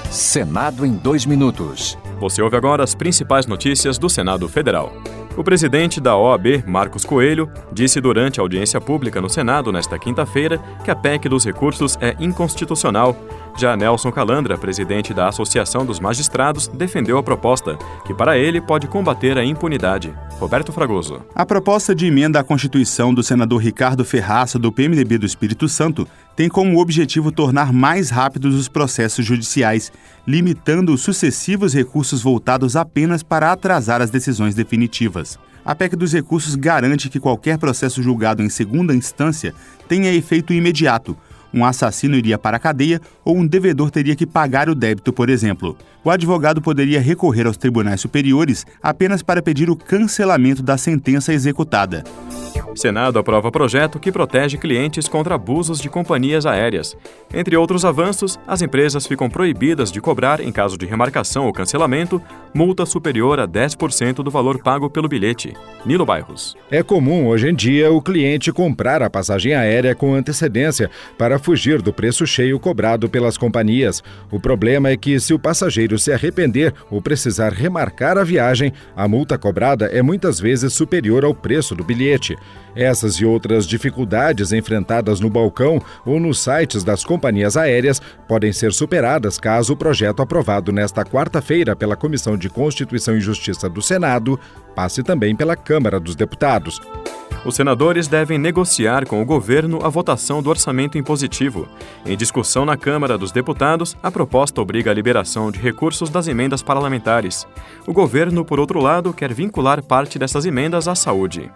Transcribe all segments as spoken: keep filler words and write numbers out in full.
Senado em dois minutos. Você ouve agora as principais notícias do Senado Federal. O presidente da O A B, Marcos Coelho, disse durante a audiência pública no Senado nesta quinta-feira que a P E C dos recursos é inconstitucional. Já Nelson Calandra, presidente da Associação dos Magistrados, defendeu a proposta, que para ele pode combater a impunidade. Roberto Fragoso. A proposta de emenda à Constituição do senador Ricardo Ferraça, do P M D B do Espírito Santo, tem como objetivo tornar mais rápidos os processos judiciais, limitando os sucessivos recursos voltados apenas para atrasar as decisões definitivas. A P E C dos recursos garante que qualquer processo julgado em segunda instância tenha efeito imediato. Um assassino iria para a cadeia ou um devedor teria que pagar o débito, por exemplo. O advogado poderia recorrer aos tribunais superiores apenas para pedir o cancelamento da sentença executada. Senado aprova projeto que protege clientes contra abusos de companhias aéreas. Entre outros avanços, as empresas ficam proibidas de cobrar, em caso de remarcação ou cancelamento, multa superior a dez por cento do valor pago pelo bilhete. Nilo Bairros. É comum, hoje em dia, o cliente comprar a passagem aérea com antecedência para fugir do preço cheio cobrado pelas companhias. O problema é que, se o passageiro se arrepender ou precisar remarcar a viagem, a multa cobrada é muitas vezes superior ao preço do bilhete. Essas e outras dificuldades enfrentadas no balcão ou nos sites das companhias aéreas podem ser superadas caso o projeto aprovado nesta quarta-feira pela Comissão de Constituição e Justiça do Senado passe também pela Câmara dos Deputados. Os senadores devem negociar com o governo a votação do orçamento impositivo. Em discussão na Câmara dos Deputados, a proposta obriga a liberação de recursos das emendas parlamentares. O governo, por outro lado, quer vincular parte dessas emendas à saúde.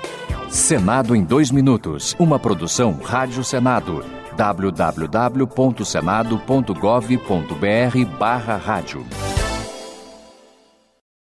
Senado em dois minutos. Uma produção Rádio Senado. w w w ponto senado ponto gov ponto b r barra rádio.